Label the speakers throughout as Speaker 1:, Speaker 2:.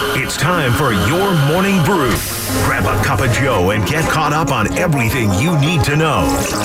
Speaker 1: It's time for your morning brew. Grab a cup of Joe and get caught up on everything you need to know.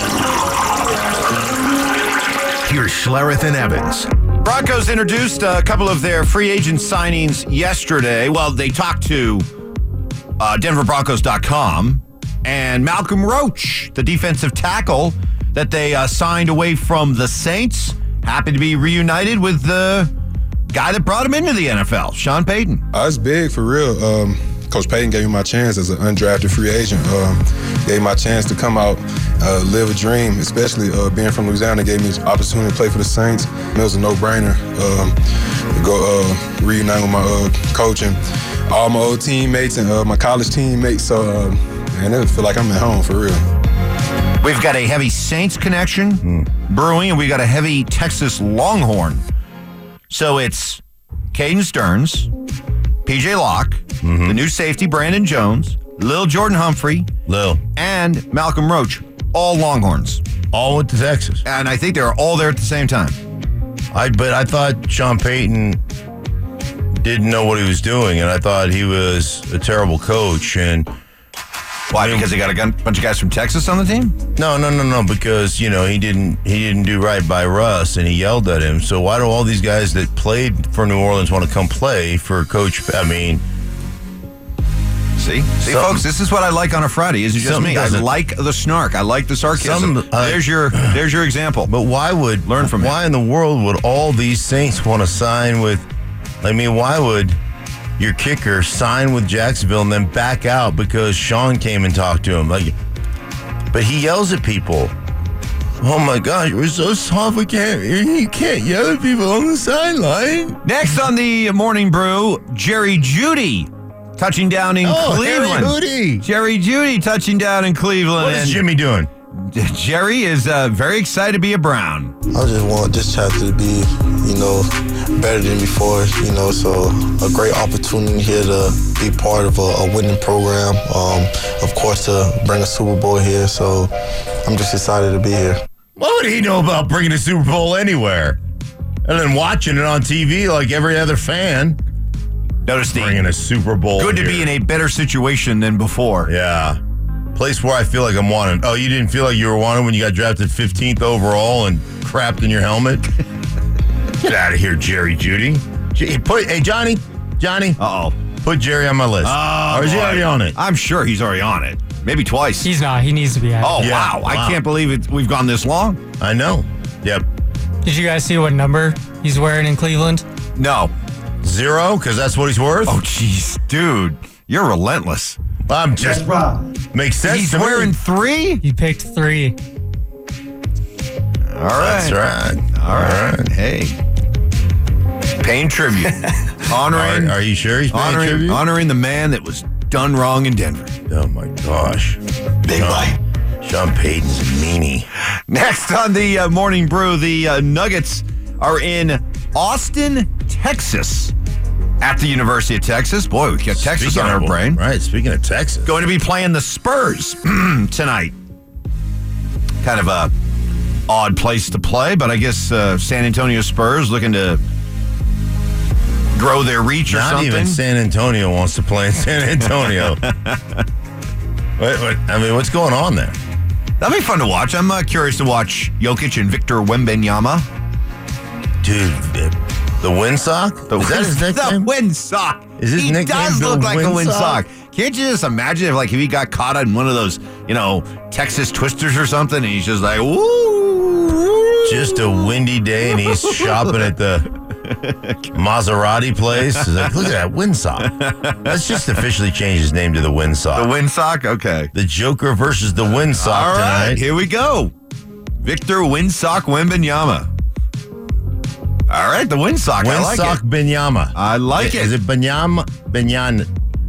Speaker 1: Here's Schlereth and Evans.
Speaker 2: Broncos introduced a couple of their free agent signings yesterday. Well, they talked to DenverBroncos.com and Malcolm Roach, the defensive tackle that they signed away from the Saints, happened to be reunited with the guy that brought him into the NFL, Sean Payton.
Speaker 3: It's big for real. Coach Payton gave me my chance as an undrafted free agent. Gave me my chance to come out, live a dream, especially being from Louisiana. Gave me the opportunity to play for the Saints. It was a no-brainer to go reunite with my coach and all my old teammates and my college teammates. So, man, I feel like I'm at home for real.
Speaker 2: We've got a heavy Saints connection brewing, and we got a heavy Texas Longhorn. So it's Caden Stearns, P.J. Locke, the new safety, Brandon Jones, Lil Jordan Humphrey, and Malcolm Roach, all Longhorns.
Speaker 4: All went to Texas.
Speaker 2: And I think they were all there at the same time.
Speaker 4: But I thought Sean Payton didn't know what he was doing, and I thought he was a terrible coach. And
Speaker 2: why? Because he got a bunch of guys from Texas on the team?
Speaker 4: No. Because he didn't do right by Russ, and he yelled at him. So why do all these guys that played for New Orleans want to come play for Coach? I mean,
Speaker 2: see, folks, this is what I like on a Friday. Is it just me? I like the snark. I like the sarcasm. There's your example.
Speaker 4: But why would
Speaker 2: learn from?
Speaker 4: Why in the world would all these Saints want to sign with? I mean, why would your kicker sign with Jacksonville and then back out because Sean came and talked to him? But he yells at people. Oh my gosh, we're so soft. You can't yell at people on the sideline.
Speaker 2: Next on the Morning Brew, Jerry Jeudy touching down in Cleveland. Jerry Jeudy touching down in Cleveland.
Speaker 4: What is Jimmy doing?
Speaker 2: Jerry is very excited to be a Brown.
Speaker 5: I just want this chapter to be, better than before, so a great opportunity here to be part of a winning program, of course, to bring a Super Bowl here, so I'm just excited to be here.
Speaker 4: What would he know about bringing a Super Bowl anywhere? And then watching it on TV like every other fan.
Speaker 2: Notice
Speaker 4: bringing a Super Bowl
Speaker 2: Good to be in a better situation than before.
Speaker 4: Yeah. Place where I feel like I'm wanted. Oh, you didn't feel like you were wanted when you got drafted 15th overall and crapped in your helmet? Get out of here, Jerry Jeudy. Hey, Johnny.
Speaker 2: Uh-oh.
Speaker 4: Put Jerry on my list. Or is he already on it?
Speaker 2: I'm sure he's already on it. Maybe twice.
Speaker 6: He's not. He needs to be added.
Speaker 2: Oh, yeah, wow. I can't believe it. We've gone this long.
Speaker 4: I know. Yep.
Speaker 6: Did you guys see what number he's wearing in Cleveland?
Speaker 2: No.
Speaker 4: 0? Because that's what he's worth?
Speaker 2: Oh, jeez. Dude, you're relentless.
Speaker 4: I'm just... Makes sense.
Speaker 2: He's wearing 3?
Speaker 6: He picked 3.
Speaker 2: All right.
Speaker 4: That's right.
Speaker 2: All right. Hey. Paying tribute. Honoring.
Speaker 4: Are you sure he's paying tribute?
Speaker 2: Honoring the man that was done wrong in Denver.
Speaker 4: Oh, my gosh.
Speaker 2: Big boy.
Speaker 4: Sean Payton's a meanie.
Speaker 2: Next on the Morning Brew, the Nuggets are in Austin, Texas. At the University of Texas. Boy, we got Texas on our brain.
Speaker 4: Right, speaking of Texas.
Speaker 2: Going to be playing the Spurs tonight. Kind of a odd place to play, but I guess San Antonio Spurs looking to grow their reach or something.
Speaker 4: Not even San Antonio wants to play in San Antonio. What's going on there?
Speaker 2: That'll be fun to watch. I'm curious to watch Jokic and Victor Wembanyama.
Speaker 4: Dude, the windsock? Is that his nickname?
Speaker 2: The windsock.
Speaker 4: Is his
Speaker 2: he
Speaker 4: nickname
Speaker 2: does look like
Speaker 4: Windsock?
Speaker 2: a windsock. Can't you just imagine if he got caught in one of those, Texas twisters or something, and he's just like, woo.
Speaker 4: Just a windy day, and he's shopping at the Maserati place. He's like, look at that windsock. Let's just officially change his name to the windsock.
Speaker 2: The windsock? Okay.
Speaker 4: The Joker versus the windsock
Speaker 2: All right,
Speaker 4: tonight.
Speaker 2: here we go. Victor Windsock Wembanyama. All right, the windsock. I like it.
Speaker 4: Windsock Benyama.
Speaker 2: I like it.
Speaker 4: Is it Benyama?
Speaker 2: Wembanyama.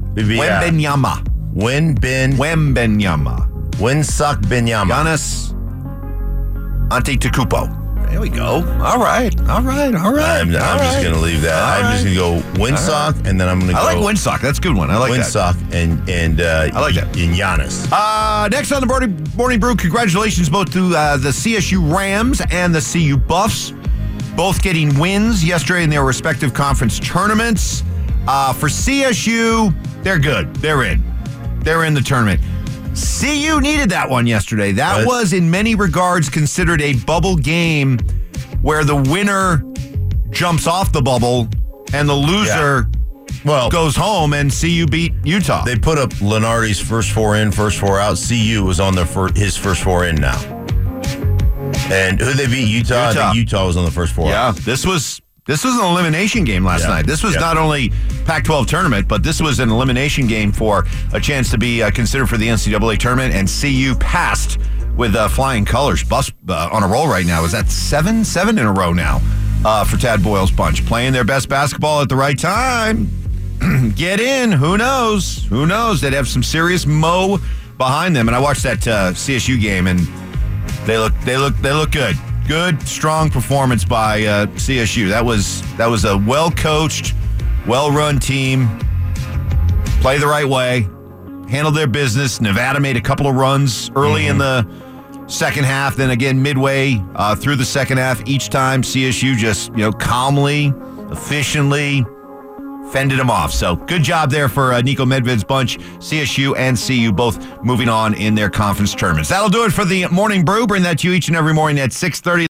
Speaker 2: Wembanyama.
Speaker 4: Windsock Benyama.
Speaker 2: Giannis Antetokounmpo. There we go. All right.
Speaker 4: I'm just going to leave that. I'm just going to go windsock, and then I'm going to go.
Speaker 2: I like windsock. That's a good one. I like
Speaker 4: windsock and
Speaker 2: I like that.
Speaker 4: And Giannis.
Speaker 2: Next on the Morning Brew, congratulations both to the CSU Rams and the CU Buffs. Both getting wins yesterday in their respective conference tournaments. For CSU, they're good. They're in. They're in the tournament. CU needed that one yesterday. That was, in many regards, considered a bubble game where the winner jumps off the bubble and the loser goes home, and CU beat Utah.
Speaker 4: They put up Lenardi's first 4 in, first 4 out. CU was on his first 4 in now. And who they beat? Utah. I think Utah was on the first 4 out.
Speaker 2: This was an elimination game last night. This was not only Pac-12 tournament, but this was an elimination game for a chance to be considered for the NCAA tournament, and CU passed with flying colors. Bus on a roll right now. Is that seven in a row now for Tad Boyle's bunch? Playing their best basketball at the right time. Get in. Who knows? Who knows? They'd have some serious mo behind them. And I watched that CSU game, and they look good. Good, strong performance by CSU. That was a well-coached, well-run team. Play the right way. Handled their business. Nevada made a couple of runs early in the second half, then again midway through the second half. Each time CSU just calmly, efficiently fended them off. So good job there for Nico Medved's bunch. CSU and CU both moving on in their conference tournaments. That'll do it for the Morning Brew. Bring that to you each and every morning at 6:30.